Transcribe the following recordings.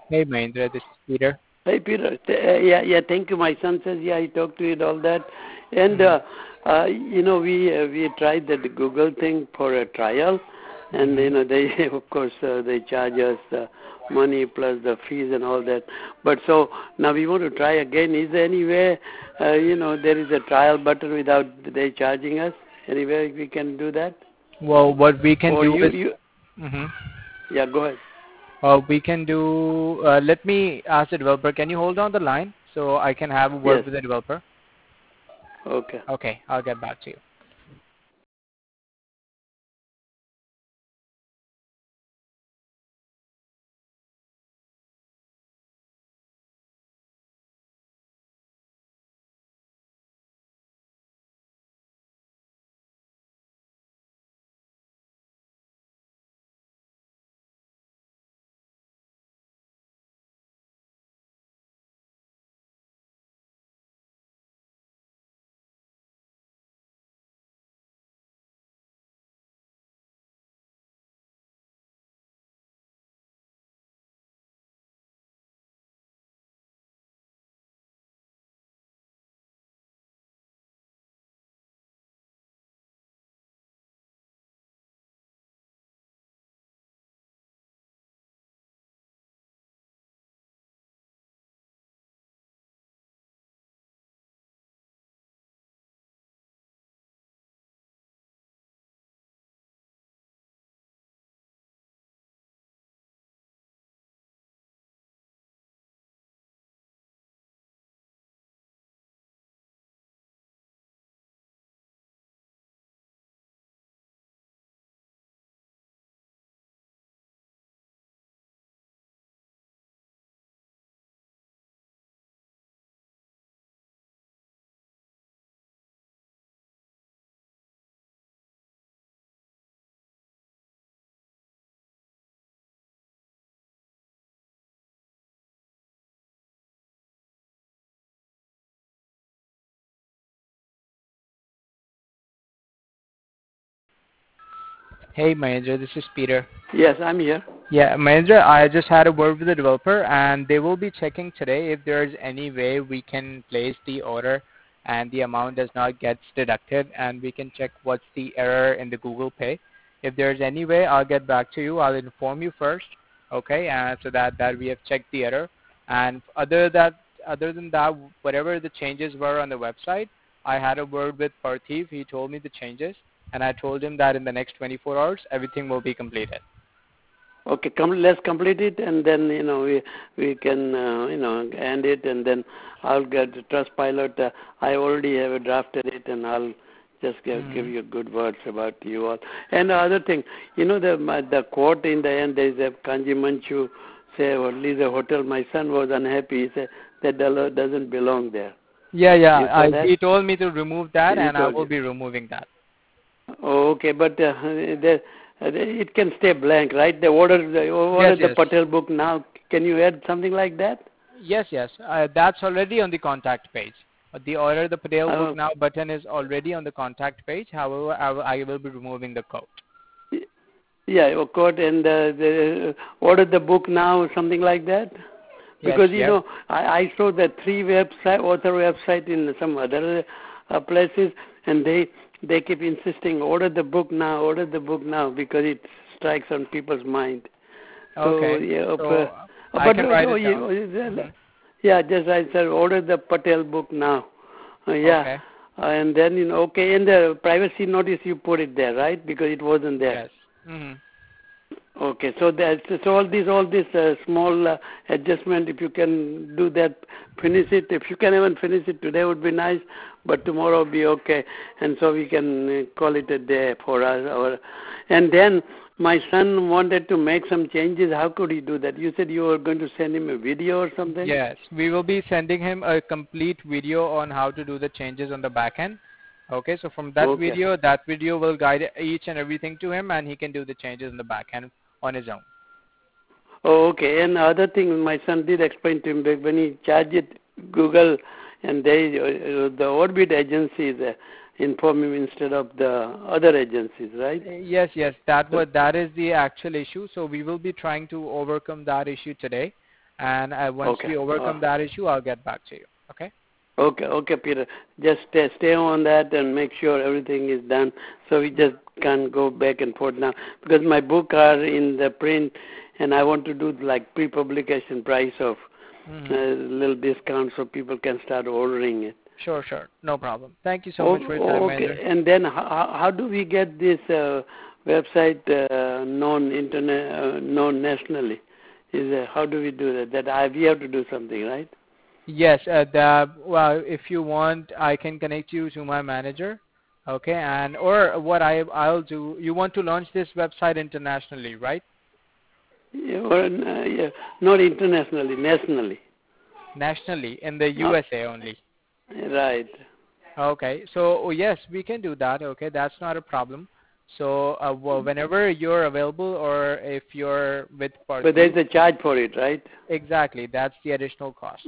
Hey Mahendra, this is Peter. Hey, Peter. Yeah. Thank you. My son says, yeah, he talked to you and all that. And, we tried that Google thing for a trial. And, they, of course, they charge us money plus the fees and all that. But so now we want to try again. Is there any way, there is a trial button without they charging us? Any way we can do that? Well, what we can Or do is, you hmm yeah, go ahead. we can do. Let me ask the developer. Can you hold on the line so I can have a word Yes. with the developer? Okay. Okay, I'll get back to you. Hey Mahendra, this is Peter. Yes, I'm here. Yeah, Mahendra, I just had a word with the developer and they will be checking today if there is any way we can place the order and the amount does not get deducted, and we can check what's the error in the Google Pay. If there's any way, I'll get back to you. I'll inform you first, okay, so that we have checked the error. And other than that, whatever the changes were on the website, I had a word with Parthiv. He told me the changes, and I told him that in the next 24 hours, everything will be completed. Okay, let's complete it, and then we can end it, and then I'll get Trustpilot. I already have drafted it, and I'll just give you good words about you all. And the other thing, the quote in the end, there is a Kanji Manchu say, or at least a hotel. My son was unhappy. He said that dollar doesn't belong there. Yeah, You saw that? he told me to remove that, He and I told will you. be removing that. Oh, okay, but it can stay blank, right? The order Yes, the yes. Patel book now. Can you add something like that? Yes, yes. That's already on the contact page. The order the Patel book Oh, now button is already on the contact page. However, I will be removing the code. yeah, of course, and the order the book now, something like that. Yes, Because yes. I saw the author website in some other places, and they keep insisting order the book now because it strikes on people's mind. So Okay. yeah, So I but can no, write it down. yeah, just I said order the Patel book now. Yeah, Okay. and then okay, in the privacy notice you put it there, right? Because it wasn't there. Yes. hmm Okay, so all this small adjustment, if you can do that, finish it. If you can even finish it today, would be nice. But tomorrow will be okay, and so we can call it a day for us. And then my son wanted to make some changes. How could he do that? You said you were going to send him a video or something. Yes, we will be sending him a complete video on how to do the changes on the back end. Okay, so from Okay. that video will guide each and everything to him, and he can do the changes in the back end on his own. Oh, okay. And other thing, my son did explain to him that when he charged it Google, and the Orbit agencies inform him instead of the other agencies, right? Yes, yes, So, that is the actual issue. So we will be trying to overcome that issue today, and once we overcome that issue, I'll get back to you. Okay? Okay, Peter. Just stay on that and make sure everything is done. So we just can't go back and forth now because my book are in the print, and I want to do like pre-publication price of little discount so people can start ordering it. Sure. No problem. Thank you so much for your time, Mahendra. Okay, and then how do we get this website known nationally? How do we do that? We have to do something, right? Yes. Well, if you want, I can connect you to my manager. Okay, and or what I'll do. You want to launch this website internationally, right? Yeah, not internationally, nationally. Nationally, in the USA only. Right. Okay, so yes, we can do that. Okay, that's not a problem. So whenever you're available or if you're with Parsi. But there's a charge for it, right? Exactly, that's the additional cost.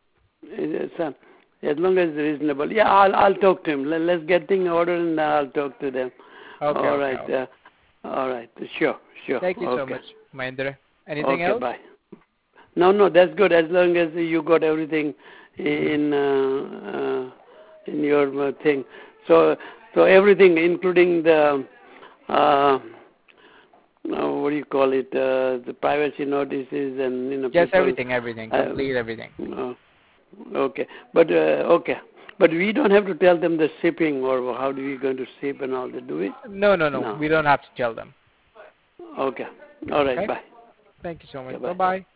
As long as it's reasonable. Yeah, I'll talk to him. Let's get things ordered and I'll talk to them. Okay. All right. Okay. All right. Sure. Thank you so much, Mahendra. Anything else? Bye. No, that's good. As long as you got everything in your thing. So everything, including the what do you call it? The privacy notices and Yes, everything. Complete everything. Okay, but we don't have to tell them the shipping or how do we going to ship and all that, do we? No. We don't have to tell them. Okay. All right. Okay? Bye. Thank you so much. Okay, bye. Bye-bye.